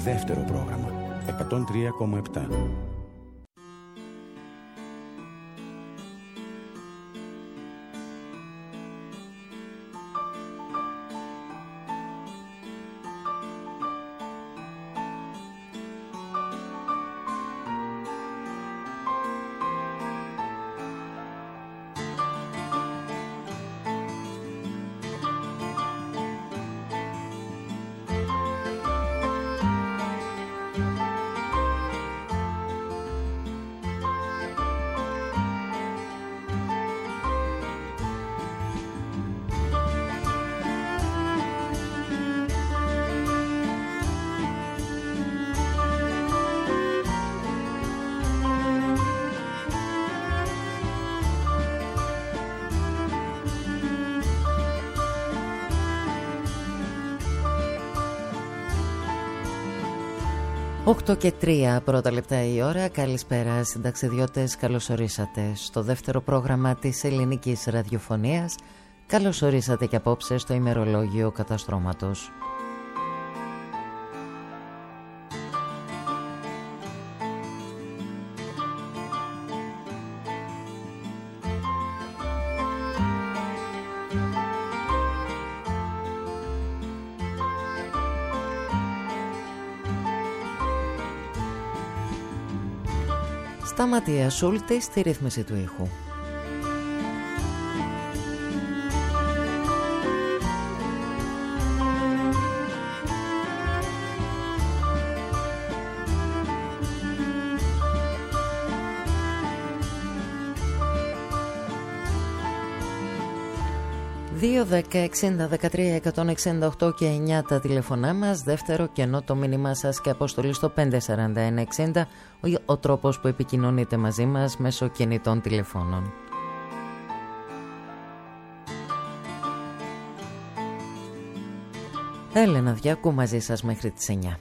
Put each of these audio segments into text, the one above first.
δεύτερο πρόγραμμα 103,7. Οκτώ και 3 πρώτα λεπτά η ώρα. Καλησπέρα συνταξιδιώτες, καλώς ορίσατε στο δεύτερο πρόγραμμα της ελληνικής ραδιοφωνίας. Καλώς ορίσατε και απόψε στο ημερολόγιο καταστρώματος. Ματία Σούλτη στη ρύθμιση του ήχου. Δύο 10-60-13-168 και 9 τα τηλεφωνά μας. Δεύτερο κενό το μήνυμά σας και αποστολή στο 541-60, ο τρόπος που επικοινωνείτε μαζί μας μέσω κινητών τηλεφώνων. Έλενα Διάκου μαζί σας μέχρι τις 9.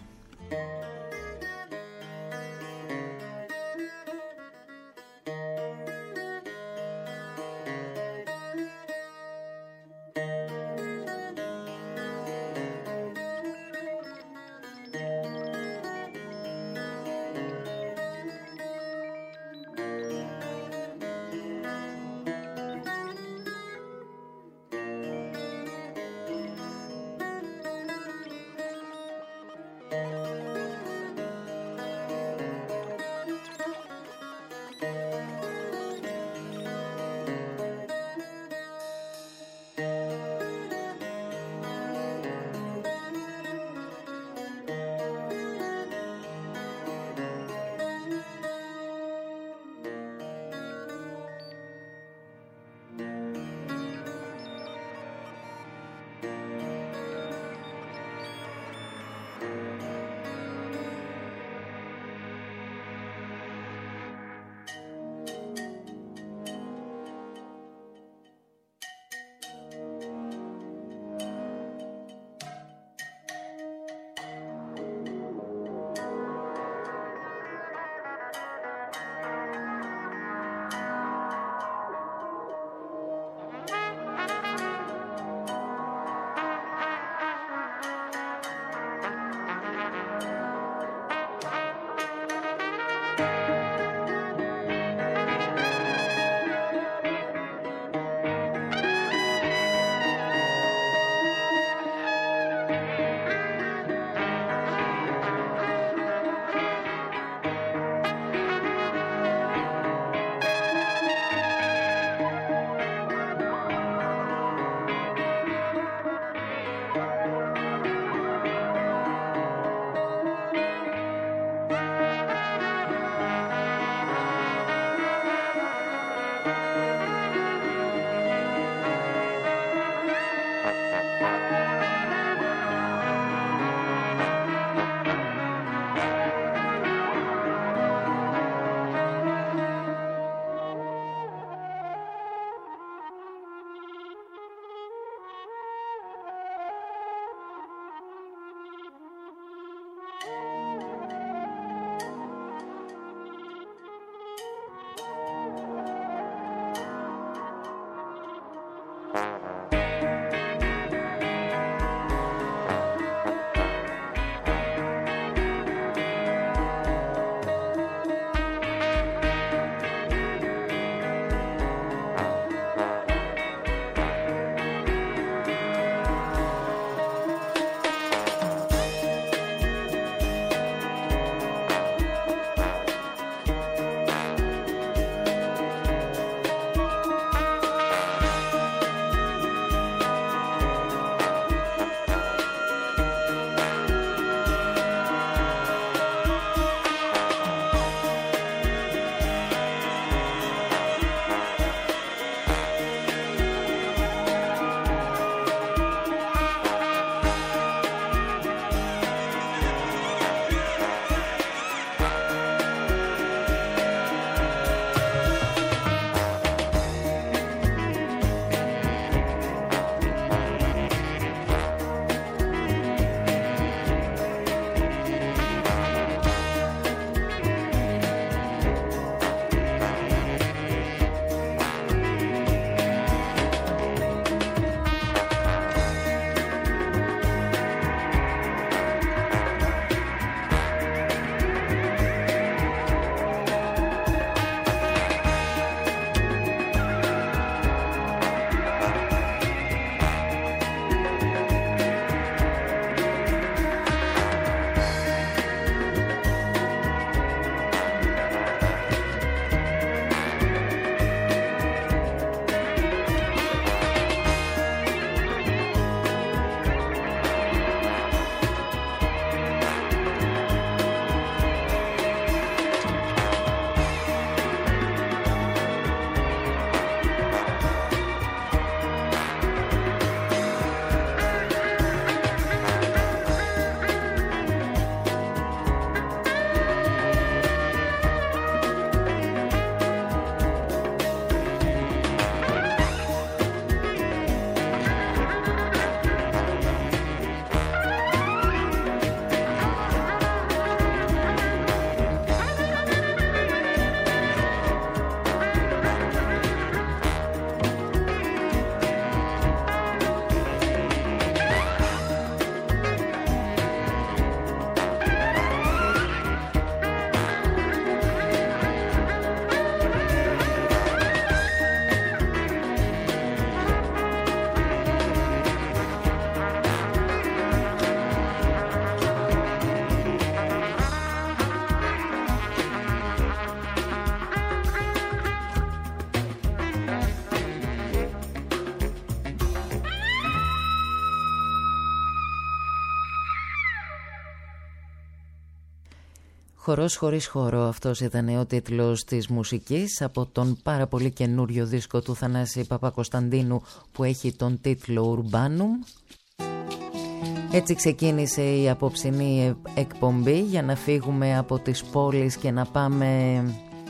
Χορός χωρίς χώρο, αυτός ήταν ο τίτλος της μουσικής από τον πάρα πολύ καινούριο δίσκο του Θανάση Παπακοσταντίνου που έχει τον τίτλο Urbanum. Έτσι ξεκίνησε η απόψινή εκπομπή για να φύγουμε από τις πόλεις και να πάμε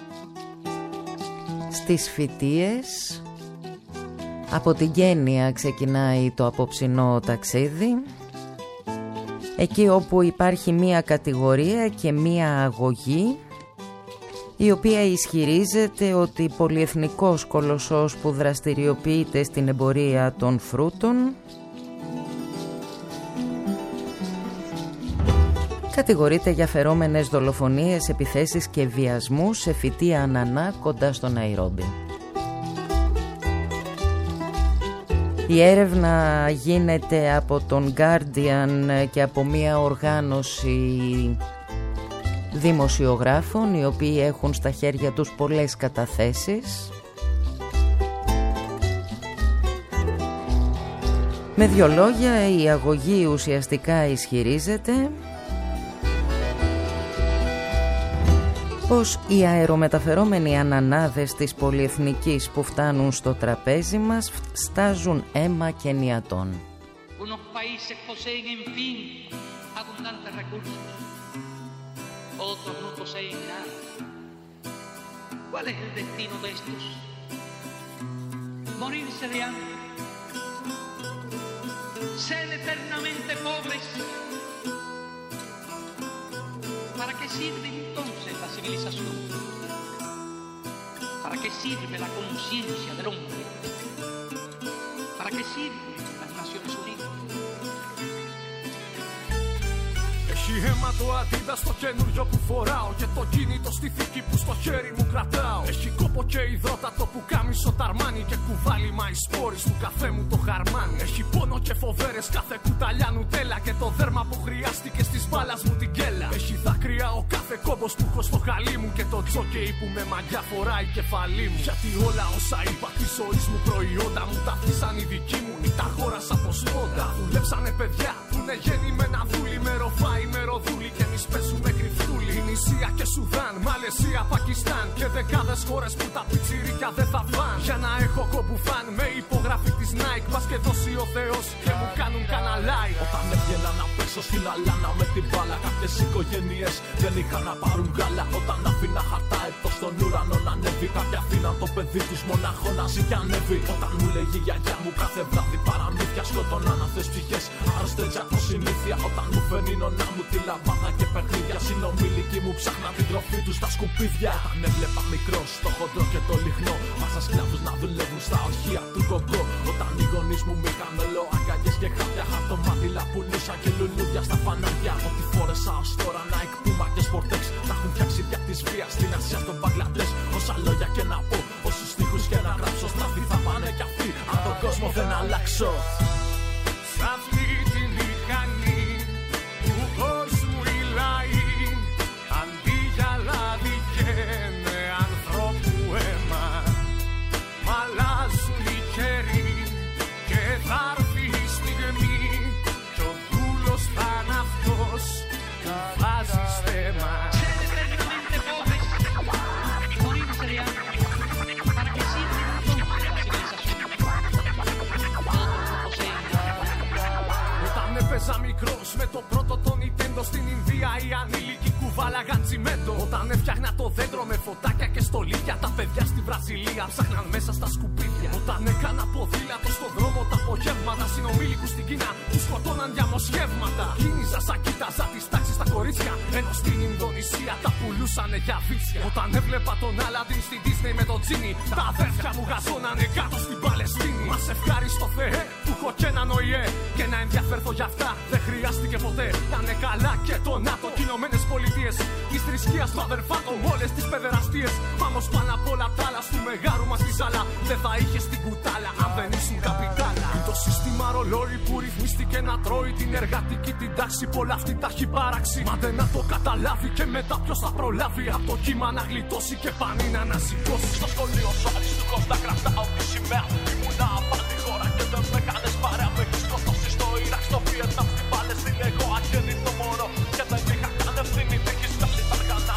στις Φυτίες. Από την Κένια ξεκινάει το απόψινό ταξίδι, εκεί όπου υπάρχει μία κατηγορία και μία αγωγή η οποία ισχυρίζεται ότι πολυεθνικός κολοσσός που δραστηριοποιείται στην εμπορία των φρούτων κατηγορείται για φερόμενες δολοφονίες, επιθέσεις και βιασμούς σε φυτεία ανανά κοντά στο Ναϊρόμπι. Η έρευνα γίνεται από τον Guardian και από μια οργάνωση δημοσιογράφων οι οποίοι έχουν στα χέρια τους πολλές καταθέσεις. Με δύο λόγια, η αγωγή ουσιαστικά ισχυρίζεται πως οι αερομεταφερόμενοι ανανάδες της πολυεθνικής που φτάνουν στο τραπέζι μας στάζουν αίμα κενιατών. Unos países poseen en fin abundantes recursos, otros no poseen nada. ¿Cuál es el destino de estos? Morirse de hambre, ser eternamente pobres. ¿Para qué sirve entonces la civilización? ¿Para qué sirve la conciencia del hombre? ¿Para qué sirven las Naciones Unidas? Έχει αίμα το Adidas στο καινούριο που φοράω και το κίνητο στη θήκη που στο χέρι μου κρατάω. Έχει κόπο και υδρότατο που κάμισο ταρμάνι και κουβάλιμα οι σπόρες του καφέ μου το χαρμάνι. Έχει πόνο και φοβέρες κάθε κουταλιά νουτέλα και το δέρμα που χρειάστηκε στις μπάλας μου την κέλα. Έχει δάκρυα ο κάθε κόμπος που έχω στο χαλί μου και το τζόκεϊ που με μαγιά φοράει κεφαλή μου. Γιατί όλα όσα είπα τη ζωής μου προϊόντα μου τα αφήσαν οι δικοί μου ή τα αγόρασα από σπόντα. Δουλέψανε παιδιά που είναι γεννημένα δούλοι με ροφάι με ροδούλοι και εμείς παίζουμε κρυφτούλοι. Ινησία και Σουδάν, Μαλαισία, Πακιστάν και δεκάδες χώρες που τα πιτσιρίκια δεν θα φαν. Για να έχω κομπουφάν με υπογραφή της Nike μας και δώσει ο Θεός και μου κάνουν καναλάι. Όταν έβγαινα να παίξω στην αλάνα με την μπάλα κάποιες οικογένειες δεν είχαν να πάρουν γάλα. Όταν άφηνα χαρτά έτος στον ουρανό να ανέβει κάποια αφήναν το παιδί τους μονάχο να ζει και ανέβει. Όταν μου λέγει η γιαγιά μου κάθε βράδυ παραμύθια σκοτώναν αυτές ψυχές άρρωστες από συνήθεια. Όταν μου φαίνει νονά μου τη λαμπάδα και παιχνίδια συνομιλικοί μου ψάχναν την τροφή τους στα σκουπίδια. Όταν έβλεπα μικρός το χοντρό και το λιχνό μάσα σκλάβους να δουλεύουν στα ορχεία του κοκκό. Όταν οι γονείς μου μήκαν όλο αγκαλιές και χάπια χαρτομάτιλα πουλούσα και λουλούδια στα φανάρια. Ό,τι φόρεσα ως τώρα Nike, Puma και Sportex τα έχουν φτιάξει δια της βίας στην Ασία, στον Μπαγκλαντές. Όσα λόγια και να πω, όσους στίχους και να γράψω στραφή θα πάνε κι αυτοί αν τον κόσμο δεν αλλάξω. Σ' αυτή τη μηχανή του κόσμου οι λαοί αντί για λάδι καίνε ανθρώπου αίμα. Μ' αλλάζουν οι καιροί και θα έρθει η στιγμή κι ο δούλος θα είναι αυτός που βάζει στέμα. Έπαιζα μικρός με το πρώτο το Nintendo στην Ινδία οι ανήλικοι κουβάλαγαν τσιμέντο. Όταν έφτιαχνα το δέντρο με φωτάκια και στολίδια τα παιδιά στη Βραζιλία ψάχναν μέσα στα σκουπίδια. Όταν έκανα ποδήλατο στο δρόμο τα απογεύματα συνομήλικους στην Κίνα τους σκοτώναν διαμοσχεύματα. Κίνηζα σαν κοίταζα τις τάξεις στα κορίτσια ενώ στην Ινδονησία τα πουλούσανε για βίτσια. Όταν έβλεπα τον Aladdin στην Disney με τον Τζίνι τα αδέρφια μου γαζώνανε κάτω στην Παλαιστίνη. Μας ευχάριστο Θεέ που έχω και έναν ΟΗΕ και να ενδιαφέρθω για αυτά δεν χρειάστηκε ποτέ. Να είναι καλά και το ΝΑΤΟ κι Ηνωμένες Πολιτείες της θρησκείας του αδερφάτων όλες τις παιδεραστίες. Μα όμως πάνω απ' όλα τ' άλλα στου μεγάρου μας τη ζάλα δεν θα είχε στην κουτάλα αν δεν ήσουν καπιτάλα. Είναι το σύστημα ρολόι που ρυθμίστηκε να τρώει την εργατική την τάξη. Πολλά αυτή τα έχει παράξει. Μα δεν να το καταλάβει και μετά ποιος θα προλάβει από το κύμα να γλιτώσει και πανί να ανασηκώσει. Στο σχολείο σου αριστούχος να κρατάω τη σημαία. Ήμουνα απ' άλλη χώρα και δεν με κάνες παρέα. Με έχεις σκοτώσει στο Ιράκ, στο Βιετνάμ, στην Παλαιστίνη. Εγώ αγέννητο μωρό και δεν είχα καν ευθύνη. Μ' έχεις βγάλει τα αργανά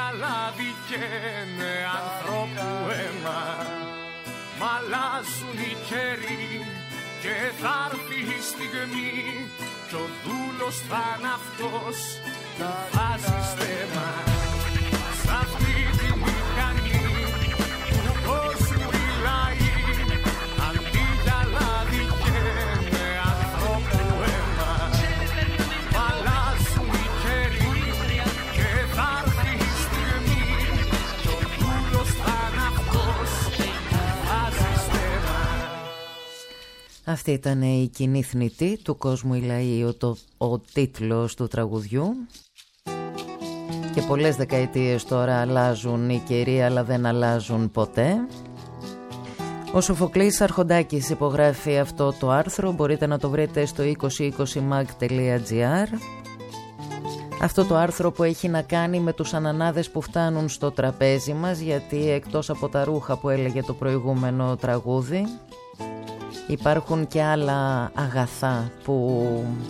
λάδι καίνε ανθρώπου αίμα. Μ' αλλάζουν οι καιροί και θα έρθει η στιγμή κι ο δούλος θα είναι αυτός που βάζει στέμα. Σ' αυτή τη μηχανή του κόσμου οι λαοί αντί για λάδι καίνε ανθρώπου αίμα. Μ' αλλάζουν οι καιροί και θα έρθει η στιγμή κι ο δούλος θα είναι αυτός που βάζει στέμα. Αυτή ήταν η κοινή θνητή του κόσμου οι λαοί, ο τίτλος του τραγουδιού. Και πολλές δεκαετίες τώρα αλλάζουν οι καιροί, αλλά δεν αλλάζουν ποτέ. Ο Σοφοκλής Αρχοντάκης υπογράφει αυτό το άρθρο. Μπορείτε να το βρείτε στο 2020mag.gr. Αυτό το άρθρο που έχει να κάνει με τους ανανάδες που φτάνουν στο τραπέζι μας, γιατί εκτός από τα ρούχα που έλεγε το προηγούμενο τραγούδι, υπάρχουν και άλλα αγαθά που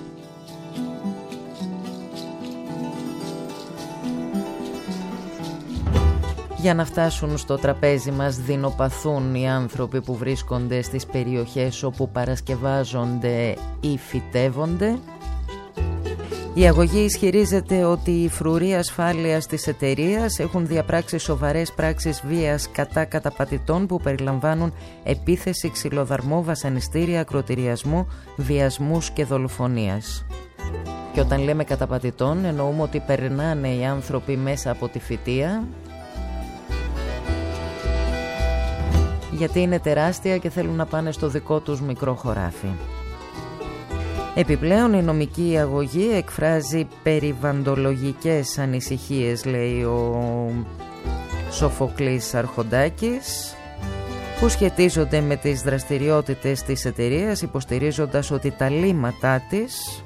για να φτάσουν στο τραπέζι μας δεινοπαθούν οι άνθρωποι που βρίσκονται στις περιοχές όπου παρασκευάζονται ή φυτεύονται. Η αγωγή ισχυρίζεται ότι οι φρουροί ασφάλειας της εταιρείας έχουν διαπράξει σοβαρές πράξεις βίας κατά καταπατητών που περιλαμβάνουν επίθεση, ξυλοδαρμό, βασανιστήρια, ακροτηριασμό, βιασμούς και δολοφονίας. Και όταν λέμε καταπατητών εννοούμε ότι περνάνε οι άνθρωποι μέσα από τη φυτεία, γιατί είναι τεράστια και θέλουν να πάνε στο δικό τους μικρό χωράφι. Επιπλέον η νομική αγωγή εκφράζει περιβαλλοντολογικές ανησυχίες, λέει ο Σοφοκλής Αρχοντάκης, που σχετίζονται με τις δραστηριότητες της εταιρείας, υποστηρίζοντας ότι τα λίματά της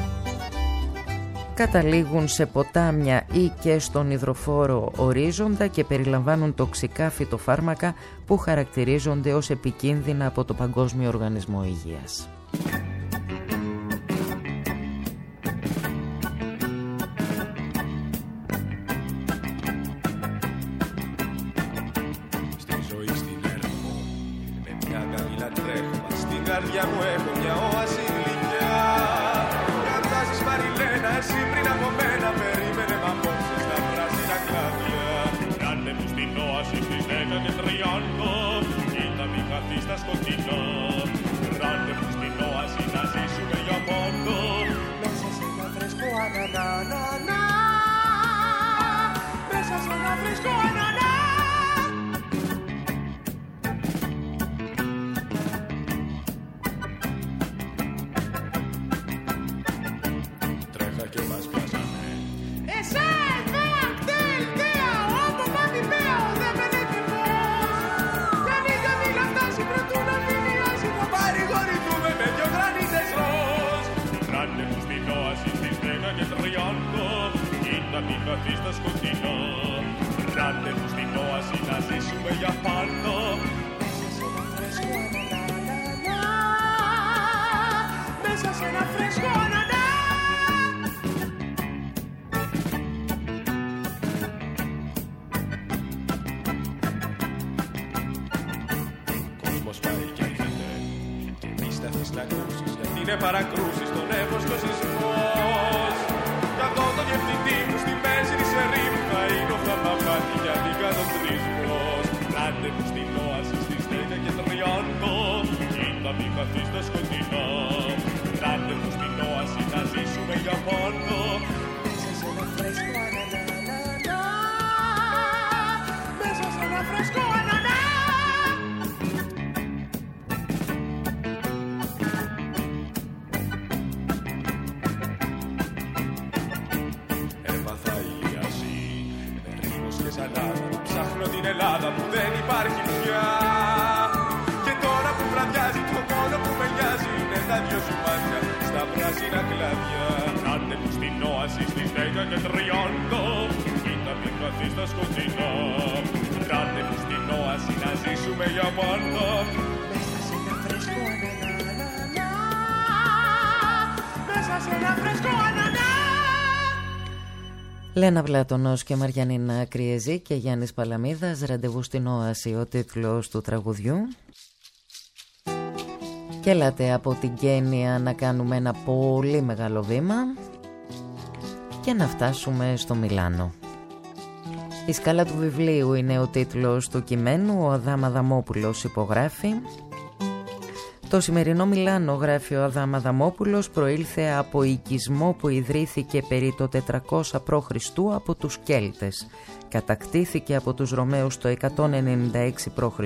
καταλήγουν σε ποτάμια ή και στον υδροφόρο ορίζοντα και περιλαμβάνουν τοξικά φυτοφάρμακα που χαρακτηρίζονται ως επικίνδυνα από το Παγκόσμιο Οργανισμό Υγείας. Στη ζωή στην έρχομαι με μια καμήλα τρέχουμε. Στην καρδιά μου έχω μια όαση γλυκιά. Καρτάζεις Μαριλένα, εσύ πριν από μένα περίμενε μ' απόψε στα πράσινα κλάδια. Ράντεβου στην όαση στις 10:30. Κοίτα μη χαθείς στα σκοτεινά. Ράντεβου στην όαση να ζήσουμε για πόντο. Μέσα σε ένα φρέσκο ανανανανά. Μέσα σε ένα φρέσκο ανανανά. Τρέχα και μας πιάσανε. Εσένα, κτέλτεα, όπου πάτη πέω, δεν φαίνεται πώς. Κανείς δεν μίλα φτάσει πρωτού να φινιάσει. Θα παρηγορηθούμε με δυο γρανίτες ροζ. Ράντεβου στην όαση στις 10:30. Κοίτα μη χαθείς στα σκοτεινά. Ράντεβου στην όαση να ζήσουμε για πάντα. Μέσα σε ένα φρέσκο ανανά. Κόσμος πάει και έρχεται και μη σταθείς να ακούσεις, γιατί είναι παρακρούσεις τον εύος και ο σεισμός. Κι αυτό το διευθυντή μου στη μέση της ερήμου θα είναι ο φθαρμαπάτη για την κατοπτρισμός. Ράντεβου στην όαση στις 10:30. Κοίτα μη χαθείς στα σκοτεινά. Ράντεβου στην όαση να ζήσουμε για πάντα. Μέσα σε ένα φρέσκο ανανανανά. Μέσα σε ένα φρέσκο ανανανά. Έπαθα ηλίαση, ερήμος και σαλάτα. Ψάχνω την Ελλάδα που δεν υπάρχει πια. Και τώρα που βραδιάζει το μόνο που με νοιάζει είναι τα δυο σου μάτια στα πράσινα κλάδια. Ράντεβου στην όαση στις 10:30. Κοίτα μη χαθείς στα σκοτεινά. Ράντεβου στην όαση να ζήσουμε για πάντα. Μέσα σε ένα φρέσκο ανανανανά. Μέσα σε ένα φρέσκο ανανανά. Λένα Βλάτωνος και Μαριανίνα Κριεζή και Γιάννης Παλαμίδας, Ραντεβού στην Όαση, ο τίτλος του τραγουδιού. Και έλατε από την Κένια να κάνουμε ένα πολύ μεγάλο βήμα και να φτάσουμε στο Μιλάνο. Η σκάλα του βιβλίου είναι ο τίτλος του κειμένου, ο Αδάμ Αδαμόπουλος υπογράφει. Το σημερινό Μιλάνο, γράφει ο Αδάμ Αδαμόπουλος, προήλθε από οικισμό που ιδρύθηκε περί το 400 π.Χ. από τους Κέλτες. Κατακτήθηκε από τους Ρωμαίους το 196 π.Χ.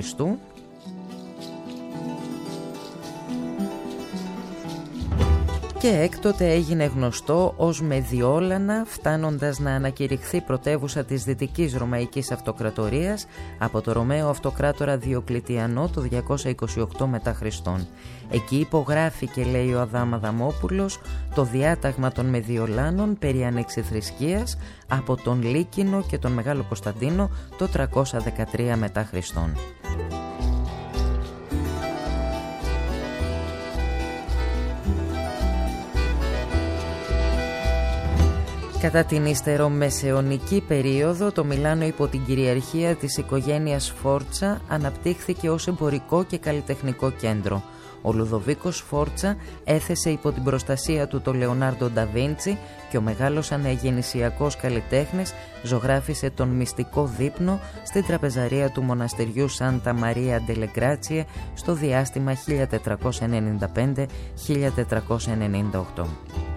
και έκτοτε έγινε γνωστό ως Μεδιόλανα, φτάνοντας να ανακηρυχθεί πρωτεύουσα της Δυτικής Ρωμαϊκής Αυτοκρατορίας από το Ρωμαίο Αυτοκράτορα Διοκλητιανό το 228 μετά Χριστόν. Εκεί υπογράφηκε, λέει ο Αδάμ Αδαμόπουλος, το διάταγμα των Μεδιολάνων περί ανεξιθρησκείας από τον Λίκινο και τον Μεγάλο Κωνσταντίνο το 313 μετά Χριστόν. Κατά την υστερομεσαιωνική περίοδο, το Μιλάνο υπό την κυριαρχία της οικογένειας Φόρτσα αναπτύχθηκε ως εμπορικό και καλλιτεχνικό κέντρο. Ο Λουδοβίκος Φόρτσα έθεσε υπό την προστασία του τον Λεωνάρντο ντα Βίντσι και ο μεγάλος αναγεννησιακός καλλιτέχνης ζωγράφισε τον μυστικό δείπνο στην τραπεζαρία του μοναστεριού Σάντα Μαρία ντελε Γκράτσιε στο διάστημα 1495-1498.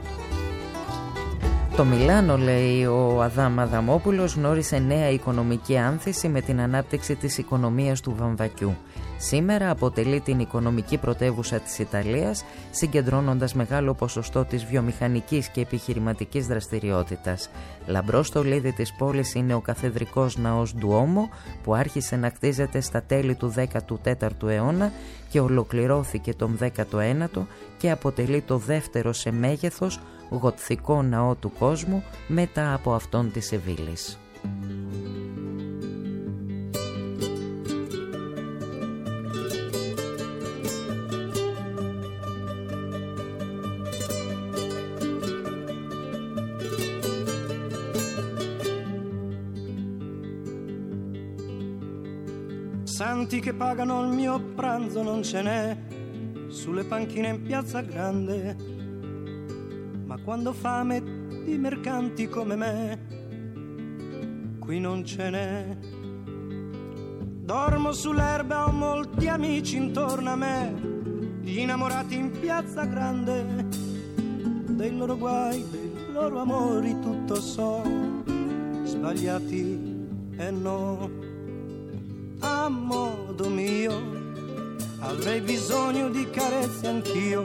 Το Μιλάνο, λέει ο Αδάμ Αδαμόπουλος, γνώρισε νέα οικονομική άνθηση με την ανάπτυξη της οικονομίας του βαμβακιού. Σήμερα αποτελεί την οικονομική πρωτεύουσα της Ιταλίας, συγκεντρώνοντας μεγάλο ποσοστό της βιομηχανικής και επιχειρηματικής δραστηριότητας. Λαμπρό στολίδι της πόλης είναι ο καθεδρικός ναός Ντουόμο, που άρχισε να κτίζεται στα τέλη του 14ου αιώνα και ολοκληρώθηκε τον 19ο και αποτελεί το δεύτερο σε μέγεθος γοτθικό ναό του κόσμου μετά από αυτόν της Σεβίλης. Santi che pagano il mio pranzo non ce n'è sulle panchine in piazza grande, ma quando fame di mercanti come me qui non ce n'è. Dormo sull'erba, ho molti amici intorno a me, gli innamorati in piazza grande, dei loro guai, dei loro amori tutto so, sbagliati e no. A modo mio avrei bisogno di carezze anch'io,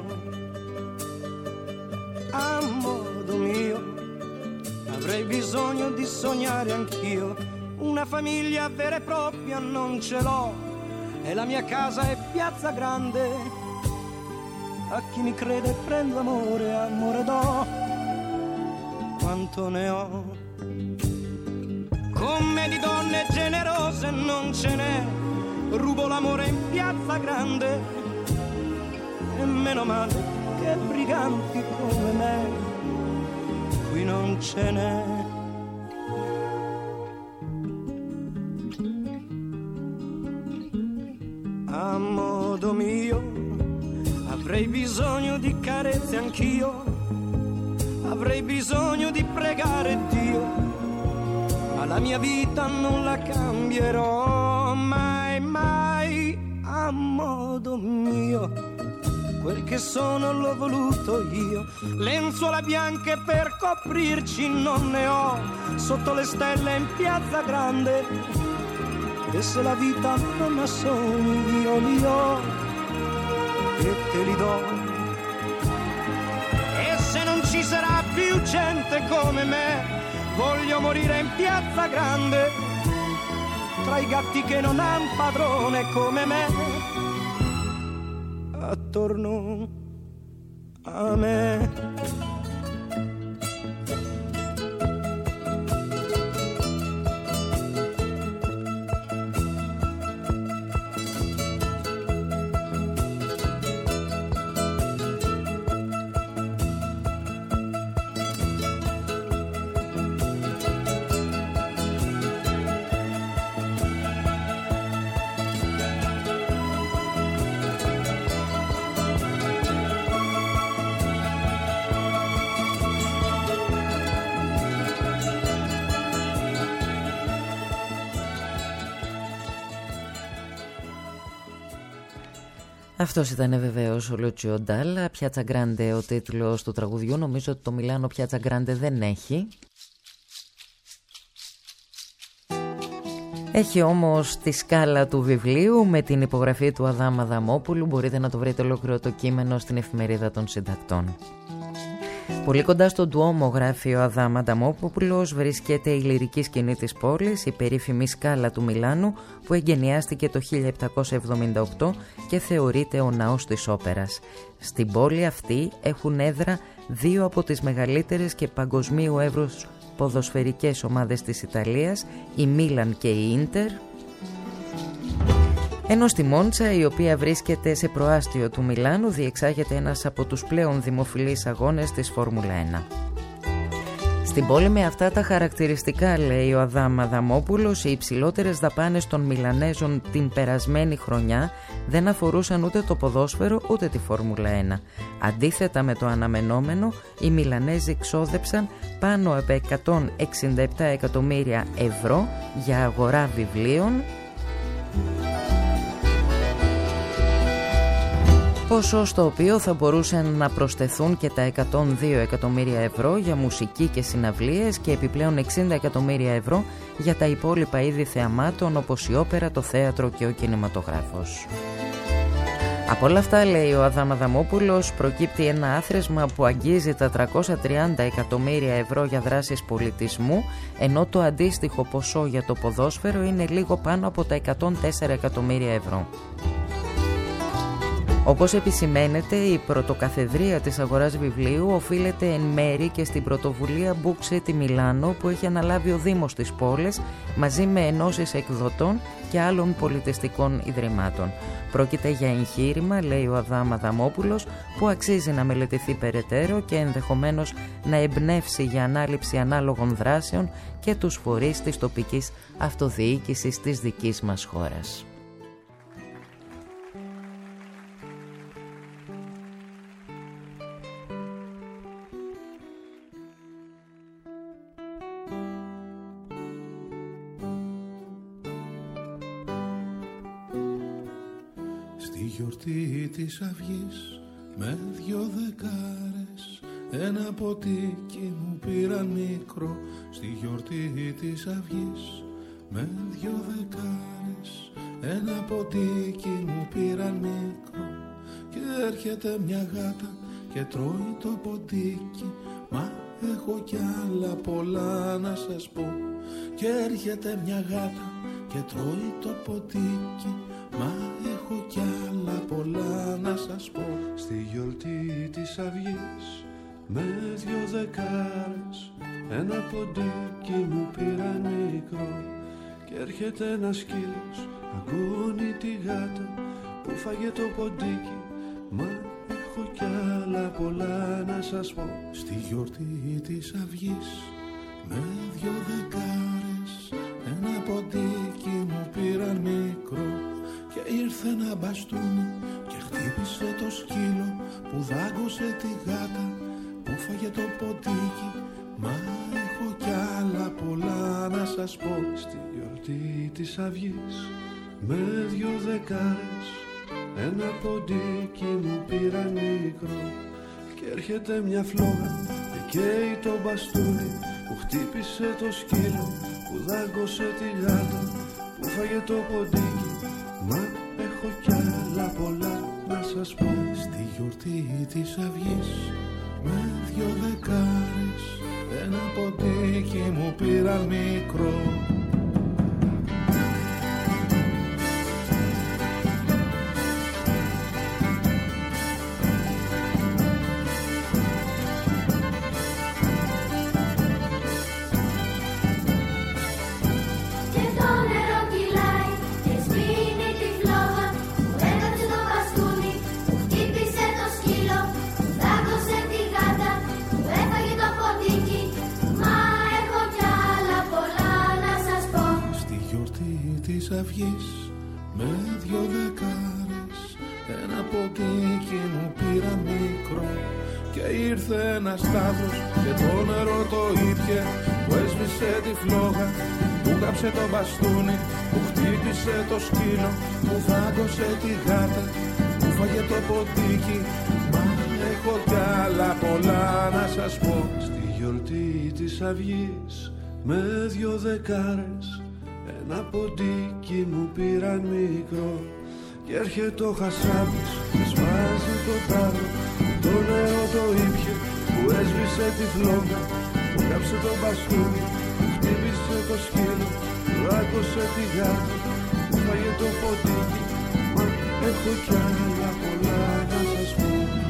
a modo mio avrei bisogno di sognare anch'io, una famiglia vera e propria non ce l'ho e la mia casa è piazza grande, a chi mi crede prendo amore, amore do, quanto ne ho. Come di donne generose non ce n'è, rubo l'amore in piazza grande, e meno male che briganti come me qui non ce n'è. A modo mio avrei bisogno di carezze anch'io, avrei bisogno di pregare Dio, ma la mia vita non la cambierò mai, mai. A modo mio quel che sono l'ho voluto io, lenzuola bianche per coprirci non ne ho, sotto le stelle in piazza grande, e se la vita non ha sogni io li ho e te li do. E se non ci sarà più gente come me, voglio morire in piazza grande, tra i gatti che non han padrone come me, attorno a me. Αυτός ήταν βεβαίως ο Λούτσιο Ντάλα. Πιάτσα Γκράντε ο τίτλος του τραγουδιού. Νομίζω ότι το Μιλάνο Πιάτσα Γκράντε δεν έχει. Έχει όμως τη σκάλα του βιβλίου με την υπογραφή του Αδάμ Αδαμόπουλου. Μπορείτε να το βρείτε ολόκληρο το κείμενο στην Εφημερίδα των Συντακτών. Πολύ κοντά στον Ντουόμο, γράφει ο Αδάμ Αδαμόπουλος, βρίσκεται η λυρική σκηνή της πόλης, η περίφημη σκάλα του Μιλάνου που εγκαινιάστηκε το 1778 και θεωρείται ο ναός της όπερας. Στην πόλη αυτή έχουν έδρα δύο από τις μεγαλύτερες και παγκοσμίου εύρους ποδοσφαιρικές ομάδες της Ιταλίας, η Μίλαν και η Ίντερ, ενώ στη Μόντσα, η οποία βρίσκεται σε προάστιο του Μιλάνου, διεξάγεται ένας από τους πλέον δημοφιλείς αγώνες της Φόρμουλα 1. Στην πόλη με αυτά τα χαρακτηριστικά, λέει ο Αδάμ Αδαμόπουλος, οι υψηλότερες δαπάνες των Μιλανέζων την περασμένη χρονιά δεν αφορούσαν ούτε το ποδόσφαιρο ούτε τη Φόρμουλα 1. Αντίθετα με το αναμενόμενο, οι Μιλανέζοι ξόδεψαν πάνω από 167 εκατομμύρια ευρώ για αγορά βιβλίων, ποσό στο οποίο θα μπορούσαν να προσθεθούν και τα 102 εκατομμύρια ευρώ για μουσική και συναυλίες και επιπλέον 60 εκατομμύρια ευρώ για τα υπόλοιπα είδη θεαμάτων όπως η όπερα, το θέατρο και ο κινηματογράφος. Από όλα αυτά, λέει ο Αδάμ Αδαμόπουλος, προκύπτει ένα άθροισμα που αγγίζει τα 330 εκατομμύρια ευρώ για δράσεις πολιτισμού, ενώ το αντίστοιχο ποσό για το ποδόσφαιρο είναι λίγο πάνω από τα 104 εκατομμύρια ευρώ. Όπως επισημαίνεται, η πρωτοκαθεδρία της αγοράς βιβλίου οφείλεται εν μέρη και στην πρωτοβουλία Book City Μιλάνο που έχει αναλάβει ο Δήμος της πόλης μαζί με ενώσεις εκδοτών και άλλων πολιτιστικών ιδρυμάτων. Πρόκειται για εγχείρημα, λέει ο Αδάμ Αδαμόπουλος, που αξίζει να μελετηθεί περαιτέρω και ενδεχομένως να εμπνεύσει για ανάληψη ανάλογων δράσεων και τους φορείς της τοπικής αυτοδιοίκησης της δικής μας χώρας. Στη γιορτή της Αυγής με 2 δεκάρες ένα ποτίκι μου πήραν μικρό. Στη γιορτή της Αυγής με 2 δεκάρες ένα ποτίκι μου πήραν μικρό. Και έρχεται μια γάτα και τρώει το ποτίκι, μα έχω κι άλλα πολλά να σας πω. Και έρχεται μια γάτα και τρώει το ποτίκι, μα έχω κι άλλα πολλά να σας πω. Στη γιορτή της Αυγής με 2 δεκάρες ένα ποντίκι μου πήραν μικρό. Και έρχεται ένας σκύλος, αγκώνει τη γάτα που φάγε το ποντίκι, μα έχω κι άλλα πολλά να σας πω. Στη γιορτή της Αυγής με 2 δεκάρες ένα ποντίκι μου πήραν μικρό. Και ήρθε ένα μπαστούνι και χτύπησε το σκύλο που δάγκωσε τη γάτα που φάγε το ποτίκι, μα έχω κι άλλα πολλά να σας πω. Στη γιορτή της Αυγής με 2 δεκάρες ένα ποντίκι μου πήραν μικρό. Και έρχεται μια φλόγα και καίει το μπαστούνι που χτύπησε το σκύλο που δάγκωσε τη γάτα που φάγε το ποντίκι, μα έχω κι άλλα πολλά να σας πω. Στη γιορτή της Αυγής με 2 δεκάρες ένα ποντίκι μου πήραν μικρό. Αυγής με 2 δεκάρες ένα ποτίκι μου πήραν μικρό. Και ήρθε ένας σταύρος και το νερό το ήπιε, που έσβησε τη φλόγα, που κάψε το μπαστούνι, που χτύπησε το σκύλο, που δάγκωσε τη γάτα, που φάγε το ποντίκι. Μα έχω κι άλλα πολλά να σας πω. Στη γιορτή της Αυγής με 2 δεκάρες ένα ποντίκι μου πήραν μικρό. Και έρχεται ο Χασάπης και σπάζει το τάβρο. Το νερό το ήπιε που έσβησε τη φλόγα. Που κάψε το μπαστούνι, χτύπησε το σκύλο. Ράκωσε τη γάτα, που φάγε το ποντίκι. Μα έχω κι άλλα πολλά να σας πω.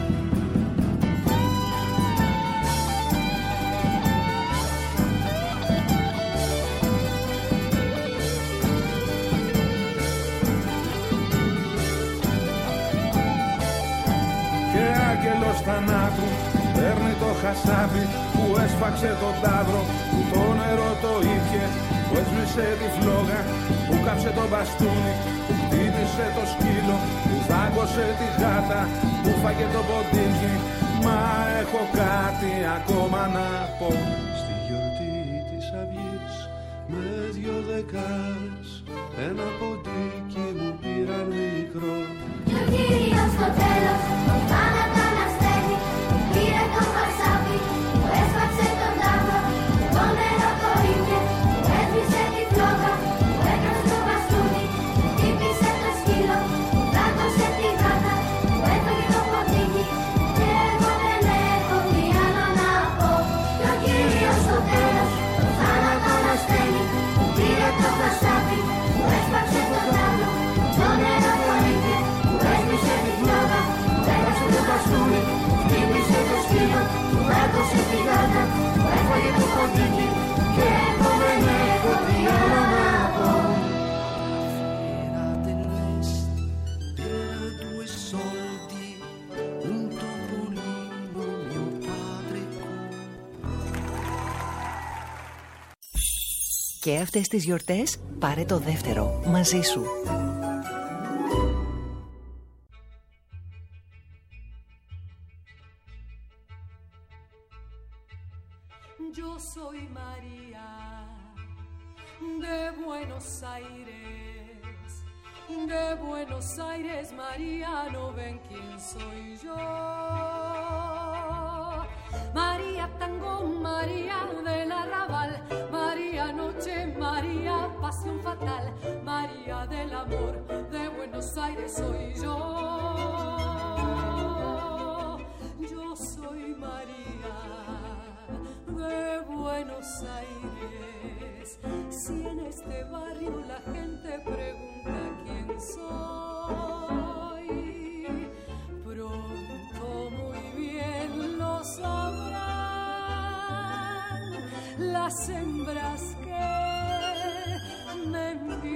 Θανάτου παίρνει το χασάπι που έσφαξε τον τάβρο. Που το νερό το ήπιε, που έσβησε τη φλόγα. Που κάψε το μπαστούνι, που χτύπησε το σκύλο. Που δάγκωσε τη γάτα, που φάγε το ποντίκι. Μα έχω κάτι ακόμα να πω. Στη γιορτή της Αυγής με 2 δεκάρες ένα ποντίκι μου πήραν μικρό. Και ο κύριος στο τέλος το θάνατο ανασταίνει. Πήρε το χασάπι που έσφαξε τον τάβρο. Το νερό το ήπιε, που έσβησε τη φλόγα. Που έκαψε το μπαστούνι, που χτύπησε το σκύλο. Που δάγκωσε τη γάτα, που έφαγε το ποντίκι. Και εγώ δεν έχω τι άλλο να πω. Και ο κύριος στο τέλος το θάνατο ανασταίνει. Πήρε το χασάπι που έσφαξε τον τάβρο. Το νερό το ήπιε, που έσβησε τη φλόγα. Που έκαψε το μπαστούνι, που χτύπησε το σκύλο. Που δάγκωσε τη γάτα, που έφαγε το ποντίκι. Και εγώ δεν έχω τι άλλο να πω. Era dell'est, era 2 soldi, un topolino, mio padre. Και αυτές τις γιορτές πάρε το δεύτερο μαζί σου. Yo soy María de Buenos Aires, de Buenos Aires, María, ¿no ven quién soy yo? María Tango, María del Arrabal, María Noche, María Pasión Fatal, María del Amor, de Buenos Aires soy yo. Yo soy María de Buenos Aires. Si en este barrio la gente pregunta quién soy, pronto muy bien lo sabrán las hembras que me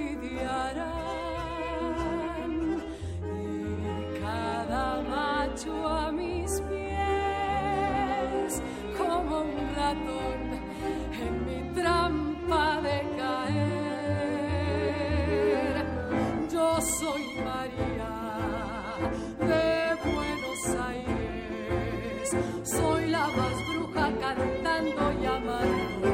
envidiarán y cada macho a mis pies como un ratón en mi trampa de caer. Yo soy María de Buenos Aires, soy la más bruja cantando y amando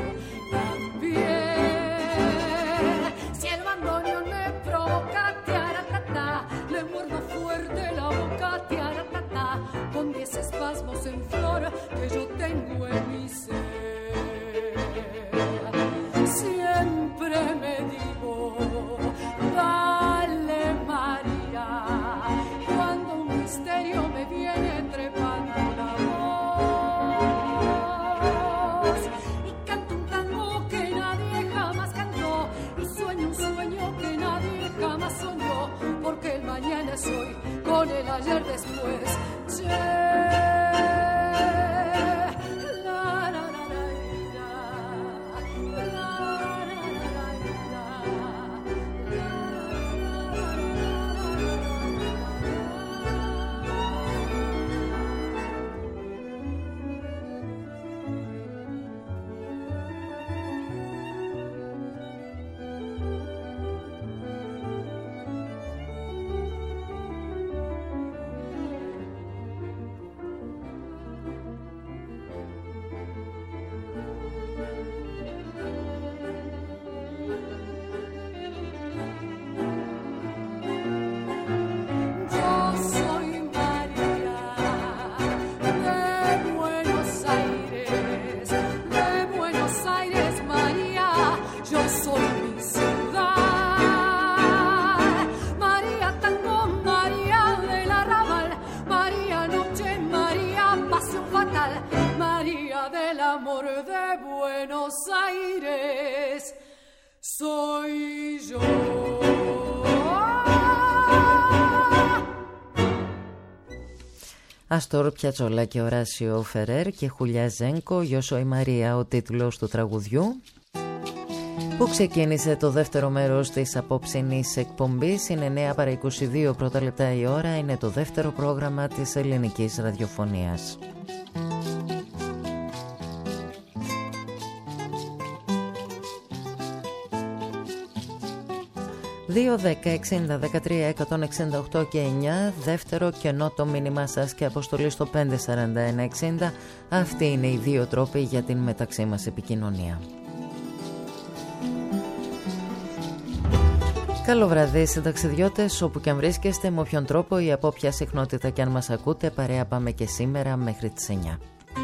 también. Si el bandoneón me provoca, tiaratata, le muerdo fuerte la boca, tiaratata, con 10 espasmos en flor que yo tengo en mi ser. Siempre me digo, dale María, cuando un misterio me viene trepando la voz. Y canto un tango que nadie jamás cantó, y sueño un sueño que nadie jamás soñó, porque el mañana es hoy, con el ayer después. soy yo. Αστόρ Πιατσόλα και Οράσιο Φερέρ και Χουλιά Ζένκο, Γιώσο η Μαρία, ο τίτλος του τραγουδιού, που ξεκίνησε το δεύτερο μέρος της απόψινής εκπομπής. Είναι 9 παρά 22 πρώτα λεπτά η ώρα, είναι το δεύτερο πρόγραμμα της ελληνικής ραδιοφωνίας. 2-10-60-13-168 και 9, δεύτερο κενό το μήνυμά σας και αποστολή στο 541-60. Αυτοί είναι οι δύο τρόποι για την μεταξύ μας επικοινωνία. Καλό βράδυ συνταξιδιώτες, όπου και αν βρίσκεστε, με όποιον τρόπο ή από όποια συχνότητα και αν μας ακούτε, παρέα πάμε και σήμερα μέχρι τις 9.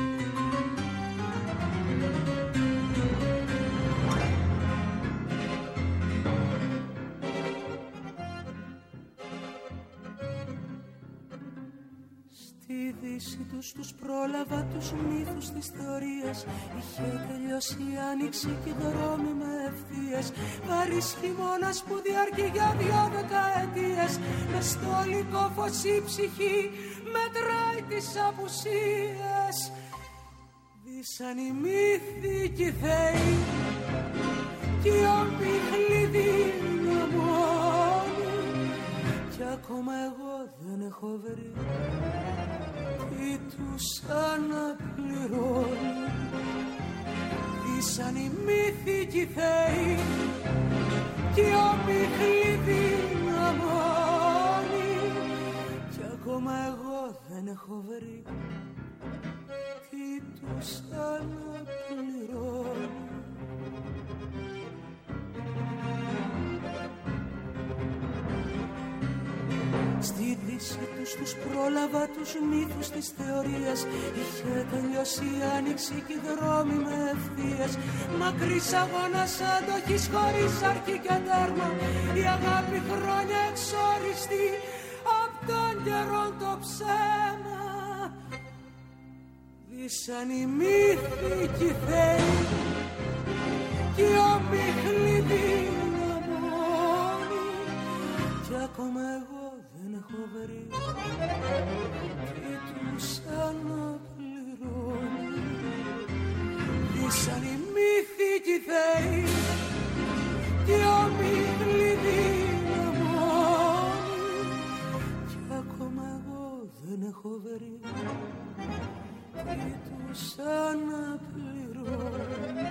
Τους πρόλαβα τους μύθους της θεωρίας. Είχε τελειώσει η άνοιξη και οι δρόμοι με ευθείες. Βαρύς χειμώνας που διαρκεί για 2 δεκαετίες. Μες στο λυκό φως η ψυχή μετράει τις απουσίες. Δύσαν οι μύθοι κι οι θεοί κι οι ομίχλοι δυναμώνοι. Κι ακόμα εγώ δεν έχω βρει τι τους αναπληρώνει. Δύσαν οι μύθοι κι οι θεοί κι οι ομίχλοι δυναμώνοι. Κι ακόμα εγώ δεν έχω βρει τι τους αναπληρώνει. Στη δύση τους πρόλαβα τους μύθους της θεωρίας. Είχε τελειώσει η άνοιξη και οι δρόμοι με ευθείες. Μακρύς αγώνας αντοχής χωρίς αρχή και τέρμα. Η αγάπη χρόνια εξόριστη απ' τον καιρό το ψέμα. Δύσαν οι μύθοι κι οι θεοί κι οι ομίχλοι δυναμώνοι. Κι ακόμα εγώ δεν έχω βρει τι τους αναπληρώνει. Δύσαν οι μύθοι κι οι θεοί κι οι ομίχλοι δυναμώνοι. Κι ακόμα εγώ δεν έχω βρει τι τους αναπληρώνει.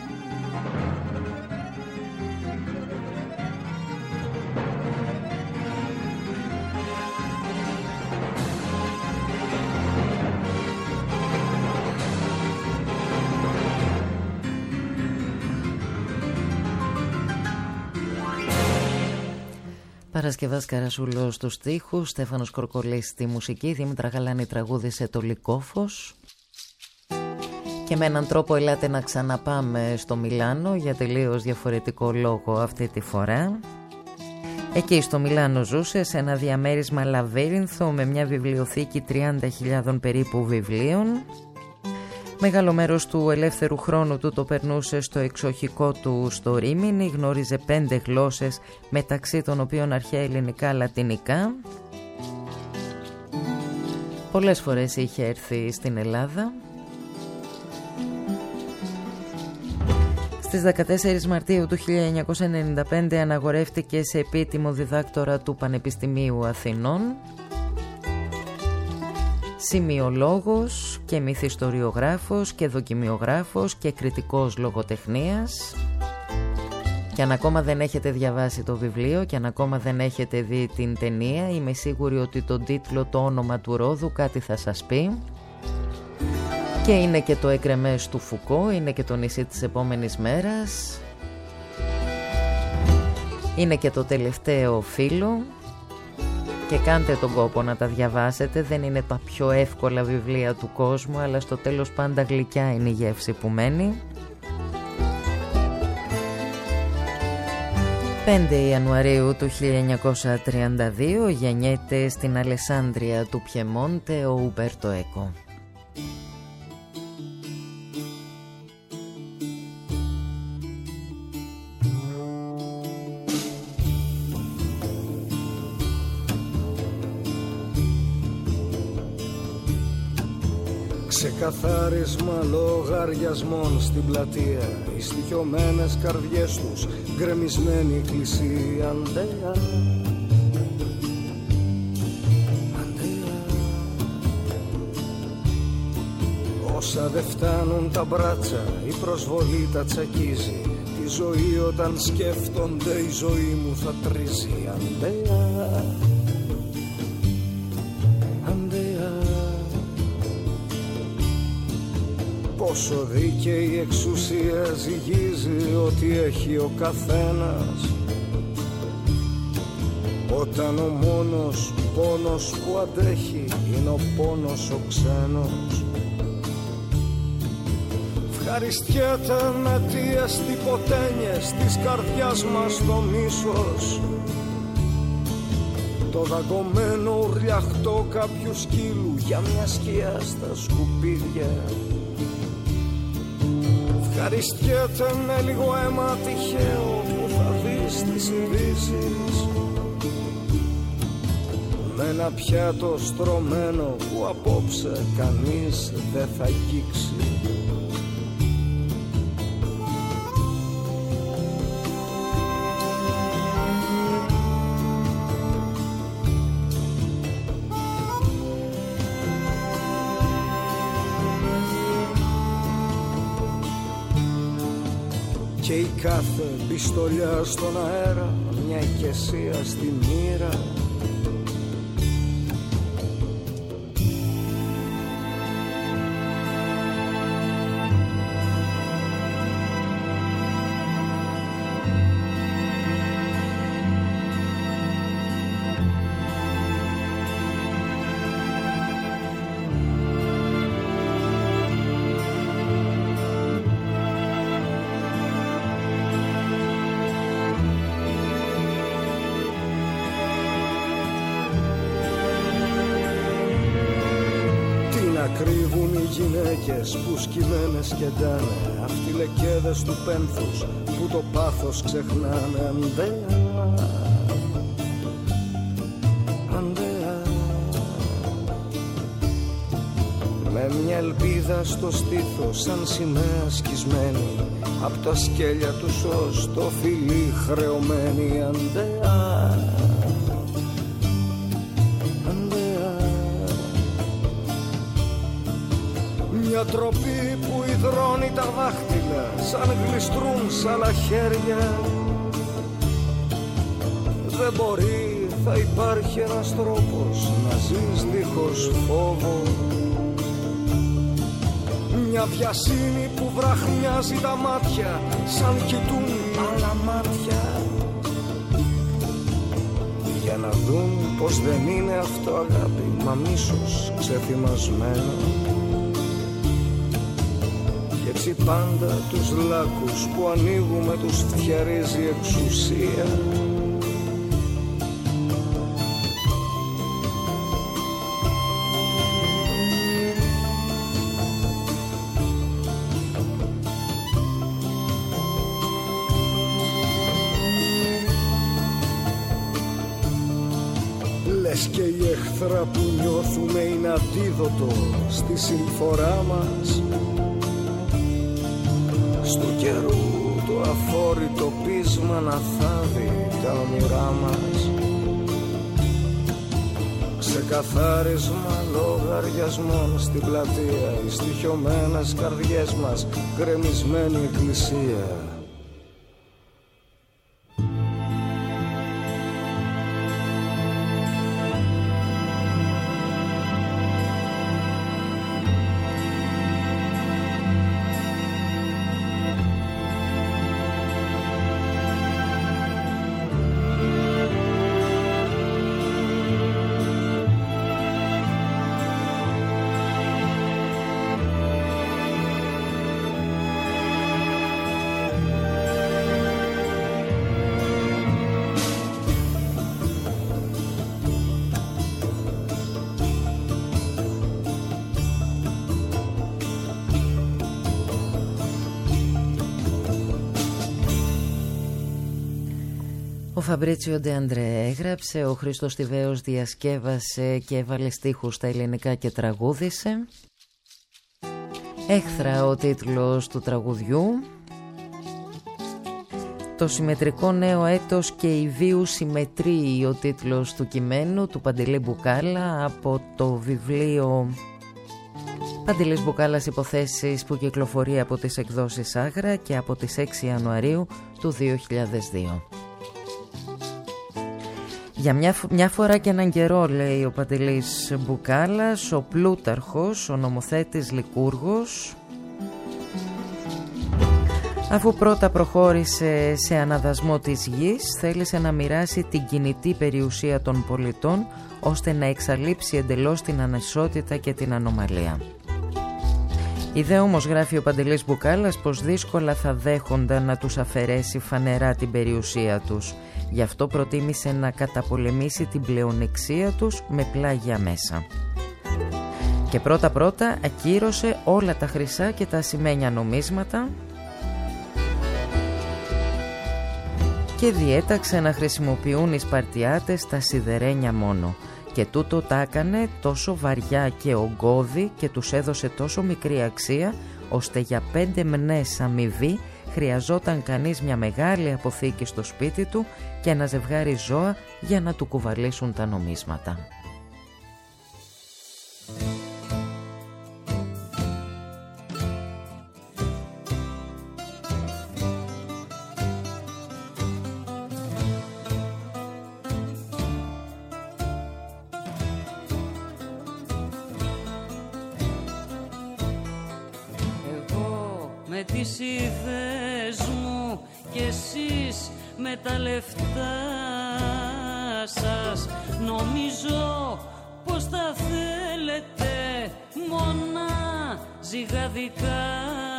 Παρασκευάς Καρασούλος στους στίχους, Στέφανος Κορκολής στη μουσική, Δήμητρα Γαλάνη τραγούδισε το Λυκόφος. Και με έναν τρόπο ελάτε να ξαναπάμε στο Μιλάνο για τελείως διαφορετικό λόγο αυτή τη φορά. Εκεί στο Μιλάνο ζούσε σε ένα διαμέρισμα λαβύρινθο με μια βιβλιοθήκη 30.000 περίπου βιβλίων. Μεγάλο μέρος του ελεύθερου χρόνου του το περνούσε στο εξοχικό του στο Ρήμινι. Γνώριζε 5 γλώσσες, μεταξύ των οποίων αρχαία ελληνικά, λατινικά. Πολλές φορές είχε έρθει στην Ελλάδα. Στις 14 Μαρτίου του 1995 αναγορεύτηκε σε επίτιμο διδάκτορα του Πανεπιστημίου Αθηνών. Σημειολόγος και μυθιστοριογράφος και δοκιμιογράφος και κριτικός λογοτεχνίας. Και αν ακόμα δεν έχετε διαβάσει το βιβλίο και αν ακόμα δεν έχετε δει την ταινία, είμαι σίγουρη ότι τον τίτλο «Το όνομα του Ρόδου» κάτι θα σας πει. Και είναι και το εκρεμές του Φουκώ, είναι και το νησί της επόμενης μέρας, είναι και το τελευταίο φύλλο. Και κάντε τον κόπο να τα διαβάσετε, δεν είναι τα πιο εύκολα βιβλία του κόσμου, αλλά στο τέλος πάντα γλυκιά είναι η γεύση που μένει. 5 Ιανουαρίου του 1932 γεννιέται στην Αλεσάνδρεια του Πιεμόντε ο Ουμπέρτο Έκο. Ξεκαθάρισμα λογαριασμών στην πλατεία, οι στοιχειωμένες καρδιές τους, γκρεμισμένη εκκλησία. Αντέα, αντέα. Όσα δεν φτάνουν τα μπράτσα, η προσβολή τα τσακίζει. Τη ζωή όταν σκέφτονται, η ζωή μου θα τρίζει. Αντέα, αντέα. Πόσο δίκαιη εξουσία ζυγίζει ό,τι έχει ο καθένας, όταν ο μόνος πόνος που αντέχει είναι ο πόνος ο ξένος. Ευχαριστιέται με τις τυποτένιες της καρδιάς μας το μίσος, το δαγκωμένο ουρλιαχτό κάποιου σκύλου για μια σκιά στα σκουπίδια. Ευχαριστιέται με λίγο αίμα τυχαίο που θα δεις τις ειδήσεις, με ένα πιάτο στρωμένο που απόψε κανείς δεν θα αγγίξει. Και η κάθε πιστολιά στον αέρα, μια οικεσία στη μοίρα. Κρύβουν οι γυναίκες που σκυμμένες κεντάνε, αυτιλεκέδες του πένθους που το πάθος ξεχνάνε. Αντέα, αντέα. Με μια ελπίδα στο στήθος σαν σημαία σκισμένη, απ' τα σκέλια του ως το φιλί χρεωμένη. Αντέα, μια τροπή που υδρώνει τα δάχτυλα σαν γλιστρούν σ' άλλα χέρια. Δεν μπορεί, θα υπάρχει ένας τρόπος να ζεις δίχως φόβο. Μια βιασύνη που βραχνιάζει τα μάτια σαν κοιτούν άλλα μάτια, για να δουν πως δεν είναι αυτό αγάπη, μα μίσος ξεθυμασμένο. Έτσι πάντα τους λάκκους που ανοίγουμε τους φτιαρίζει εξουσία. Λες και η εχθρά που νιώθουμε είναι αντίδοτο στη συμφορά μας. Στου καιρού το αφόρητο πείσμα να θάβει τα όνειρά μας. Ξεκαθάρισμα λογαριασμών στην πλατεία, οι στοιχειωμένες καρδιές μας, γκρεμισμένη εκκλησία. Ο Φαμπρίτσιο Ντε Αντρέ έγραψε, ο Χρήστος Τιβαίος διασκεύασε και έβαλε στίχους στα ελληνικά και τραγούδισε. Έχθρα ο τίτλος του τραγουδιού. Το συμμετρικό νέο έτος και η βίου συμμετρεί ο τίτλος του κειμένου του Παντελή Μπουκάλα από το βιβλίο Παντελής Μπουκάλας Υποθέσεις που κυκλοφορεί από τις εκδόσεις Άγρα και από τις 6 Ιανουαρίου του 2002. Για μια φορά και έναν καιρό, λέει ο Παντελής Μπουκάλας, ο Πλούταρχος, ο νομοθέτης Λικούργος, αφού πρώτα προχώρησε σε αναδασμό της γης, θέλησε να μοιράσει την κινητή περιουσία των πολιτών ώστε να εξαλείψει εντελώς την ανισότητα και την ανομαλία. Είδε όμως, γράφει ο Παντελής Μπουκάλας, πως δύσκολα θα δέχονταν να τους αφαιρέσει φανερά την περιουσία τους. Γι' αυτό προτίμησε να καταπολεμήσει την πλεονεξία τους με πλάγια μέσα. Και πρώτα ακύρωσε όλα τα χρυσά και τα ασημένια νομίσματα και διέταξε να χρησιμοποιούν οι Σπαρτιάτες τα σιδερένια μόνο. Και τούτο τα έκανε τόσο βαριά και ογκώδη και τους έδωσε τόσο μικρή αξία, ώστε για 5 μνές αμοιβή χρειαζόταν κανείς μια μεγάλη αποθήκη στο σπίτι του και ένα ζευγάρι ζώα για να του κουβαλήσουν τα νομίσματα. Με τις ιδέες μου και εσείς με τα λεφτά σας, νομίζω πως θα θέλετε μόνα ζυγαδικά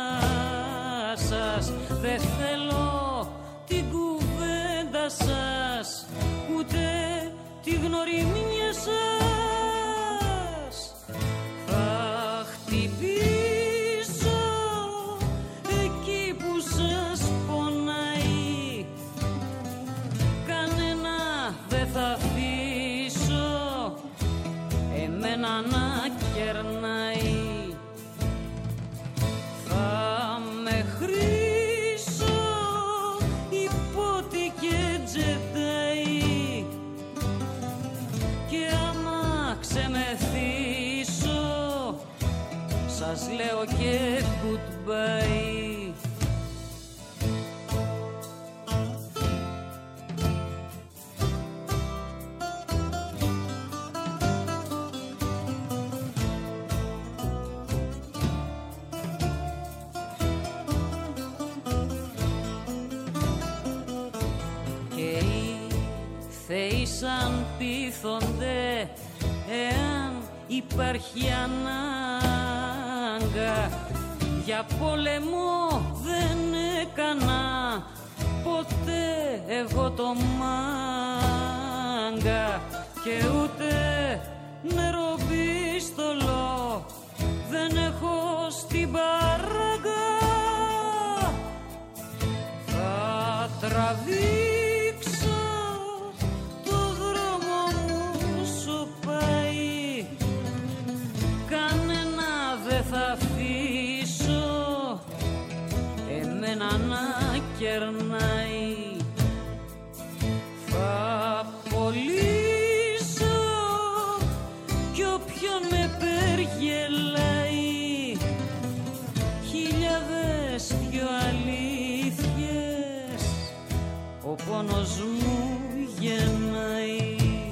σας. Δεν θέλω την κουβέντα σας, ούτε τη γνωριμία σας. Θα χτυπήσω θα αφήσω εμένα να κερνάει. Θα με χρήσω υπότι και τζεντάει, και άμα ξεμεθύσω σας λέω και goodbye. Θεοί σαν πείθονται εάν υπάρχει ανάγκα, για πόλεμο δεν έκανα ποτέ εγώ το μάγκα, και ούτε νεροπίστολο δεν έχω στην παράγκα. Θα τραβήξω θα αφήσω εμένα να κερνάει. Θα πωλήσω κι όποιον με περγελάει, χιλιάδες δυο αλήθειες ο πόνος μου γεννάει.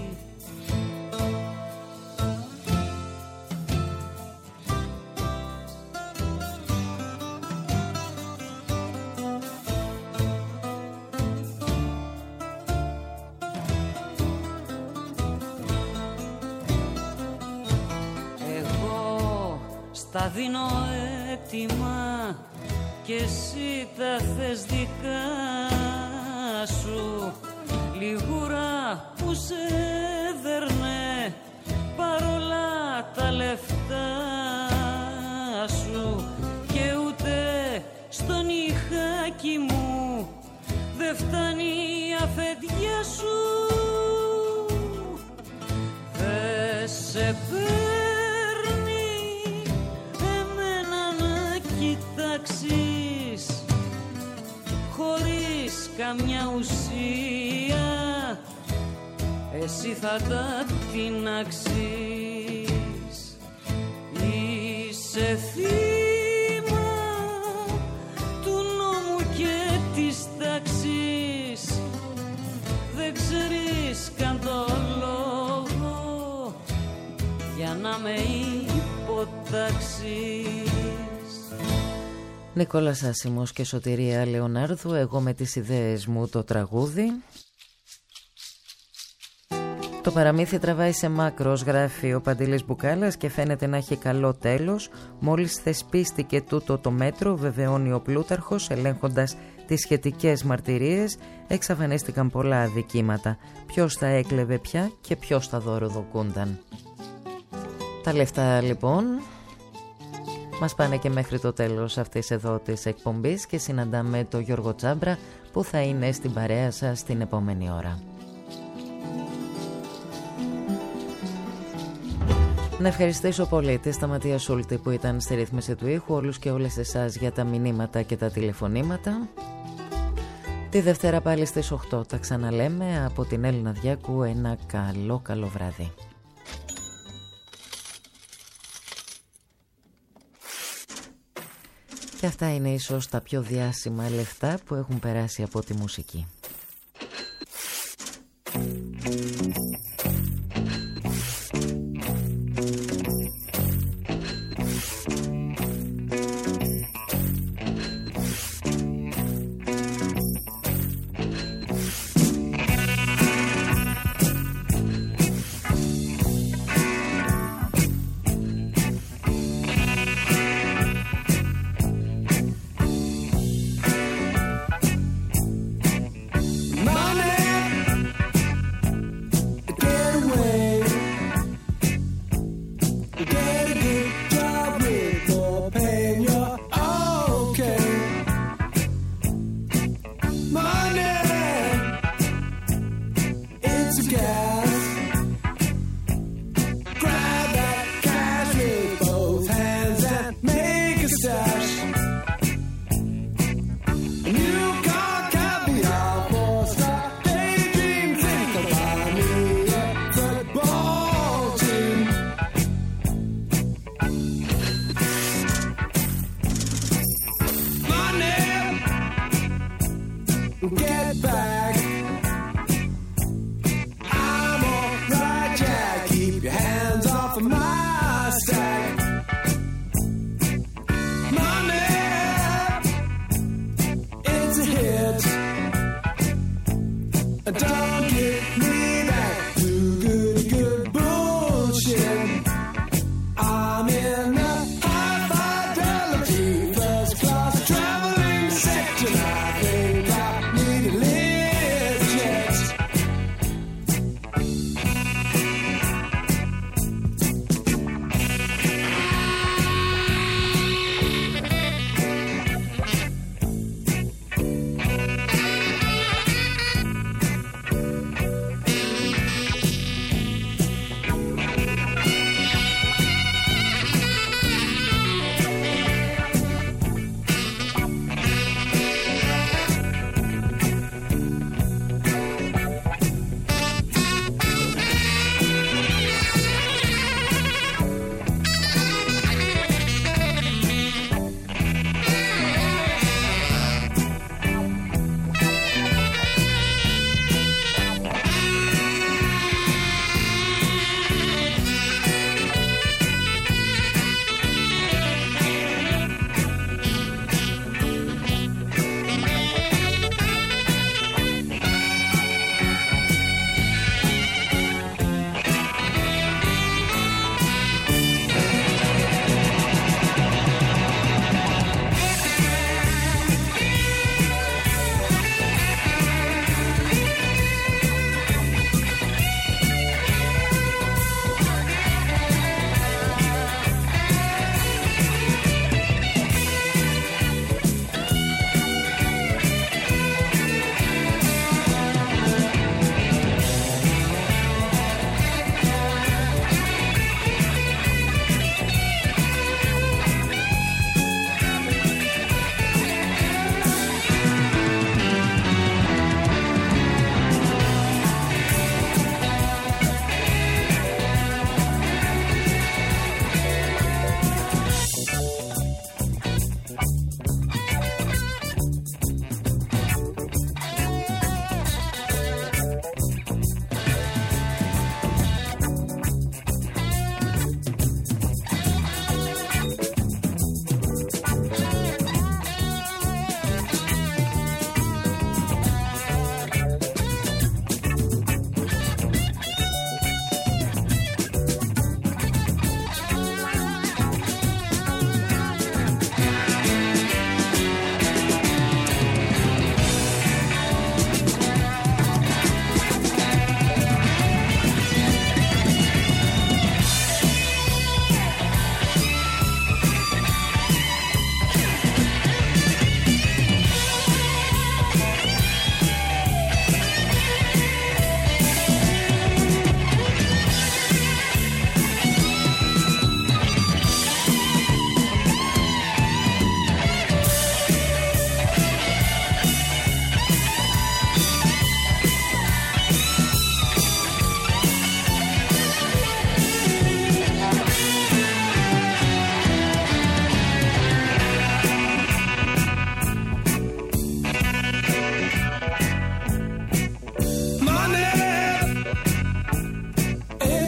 Τα δίνω έτοιμα και εσύ τα θες δικά σου. Λιγούρα που σε δέρνε παρόλα τα λεφτά σου, και ούτε στον ηχάκι μου δεν φτάνει η αφεντιά σου. Δε σε παίρνει εμένα να καμιά ουσία, εσύ θα τα τινάξεις. Είσαι θύμα του νόμου και της τάξης, δεν ξέρεις καν το λόγο για να με υποτάξεις. Νικόλας Άσημος και Σωτηρία Λεωνάρδου, εγώ με τις ιδέες μου το τραγούδι. Το παραμύθι τραβάει σε μάκρος, γράφει ο Παντήλης Μπουκάλας, και φαίνεται να έχει καλό τέλος. Μόλις θεσπίστηκε τούτο το μέτρο, βεβαιώνει ο Πλούταρχος, ελέγχοντας τις σχετικές μαρτυρίες, εξαφανίστηκαν πολλά αδικήματα. Ποιος θα έκλεβε πια και ποιος θα δωροδοκούνταν. Τα λεφτά λοιπόν μας πάνε και μέχρι το τέλος αυτής εδώ της εκπομπής και συναντάμε τον Γιώργο Τσάμπρα που θα είναι στην παρέα σας την επόμενη ώρα. Να ευχαριστήσω πολύ τη Σταματία Σούλτη που ήταν στη ρύθμιση του ήχου, όλους και όλες εσάς για τα μηνύματα και τα τηλεφωνήματα. Τη Δευτέρα πάλι στις 8 τα ξαναλέμε. Από την Έλληνα Διάκου ένα καλό βράδυ. Και αυτά είναι ίσως τα πιο διάσημα λεφτά που έχουν περάσει από τη μουσική.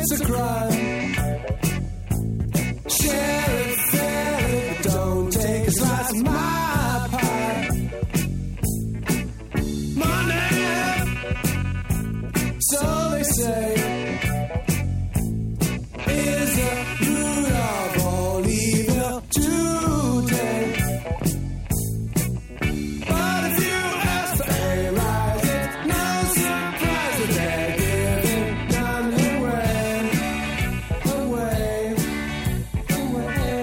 it's a crime. Share it, share it, don't take a slice of my pie. Money, so they say, is the root of all evil today. But if you ask for a rise, it's no surprise that they're giving none away, away, away,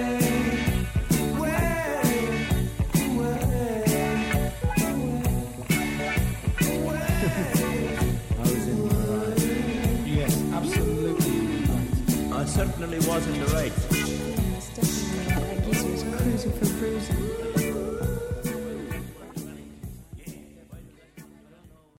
away, I was in the right. Yes, absolutely right. I certainly was in the right.